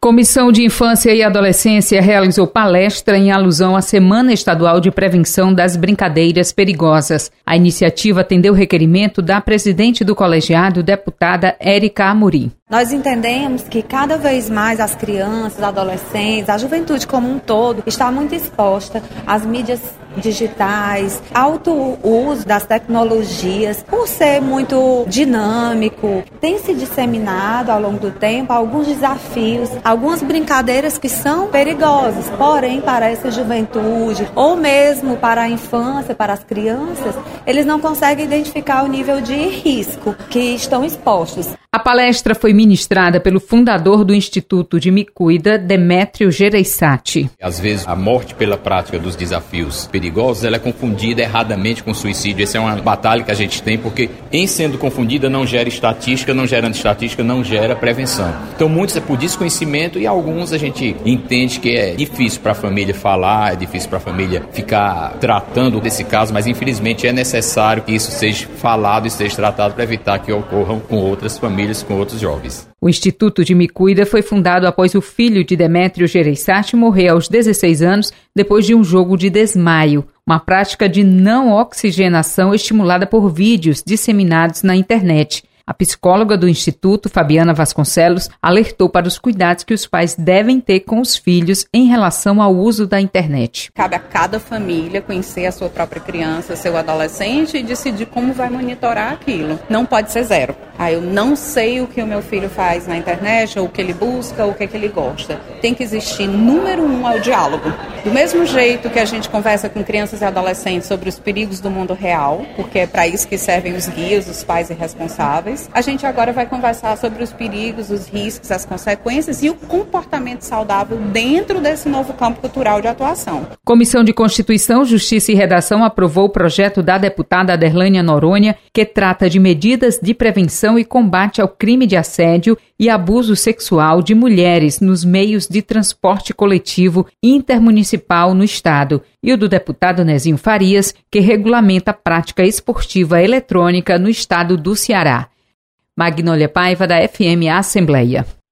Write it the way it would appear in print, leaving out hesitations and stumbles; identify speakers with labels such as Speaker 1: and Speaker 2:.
Speaker 1: Comissão de Infância e Adolescência realizou palestra em alusão à Semana Estadual de Prevenção das Brincadeiras Perigosas. A iniciativa atendeu o requerimento da presidente do colegiado, deputada Érica Amorim.
Speaker 2: Nós entendemos que cada vez mais as crianças, adolescentes, a juventude como um todo está muito exposta às mídias digitais, alto uso das tecnologias, por ser muito dinâmico. Tem se disseminado ao longo do tempo alguns desafios, algumas brincadeiras que são perigosas, porém para essa juventude ou mesmo para a infância, para as crianças, eles não conseguem identificar o nível de risco que estão expostos.
Speaker 1: A palestra foi ministrada pelo fundador do Instituto de Me Cuida, Demétrio Gereissati.
Speaker 3: Às vezes a morte pela prática dos desafios perigosos ela é confundida erradamente com suicídio. Essa é uma batalha que a gente tem, porque em sendo confundida não gera estatística, não gerando estatística não gera prevenção. Então muitos é por desconhecimento e alguns a gente entende que é difícil para a família falar, é difícil para a família ficar tratando desse caso, mas infelizmente é necessário que isso seja falado e seja tratado para evitar que ocorram com outras famílias, com outros jovens.
Speaker 1: O Instituto de Me Cuida foi fundado após o filho de Demétrio Gereissati morrer aos 16 anos depois de um jogo de desmaio, uma prática de não oxigenação estimulada por vídeos disseminados na internet. A psicóloga do Instituto, Fabiana Vasconcelos, alertou para os cuidados que os pais devem ter com os filhos em relação ao uso da internet.
Speaker 4: Cabe a cada família conhecer a sua própria criança, seu adolescente e decidir como vai monitorar aquilo. Não pode ser zero. Eu não sei o que o meu filho faz na internet, ou o que ele busca, ou o que ele gosta. Tem que existir, número 1, é o diálogo. Do mesmo jeito que a gente conversa com crianças e adolescentes sobre os perigos do mundo real, porque é para isso que servem os guias, os pais irresponsáveis, a gente agora vai conversar sobre os perigos, os riscos, as consequências e o comportamento saudável dentro desse novo campo cultural de atuação.
Speaker 1: Comissão de Constituição, Justiça e Redação aprovou o projeto da deputada Aderlânia Noronha, que trata de medidas de prevenção e combate ao crime de assédio e abuso sexual de mulheres nos meios de transporte coletivo intermunicipal no Estado, e o do deputado Nezinho Farias, que regulamenta a prática esportiva eletrônica no Estado do Ceará. Magnólia Paiva, da FM Assembleia.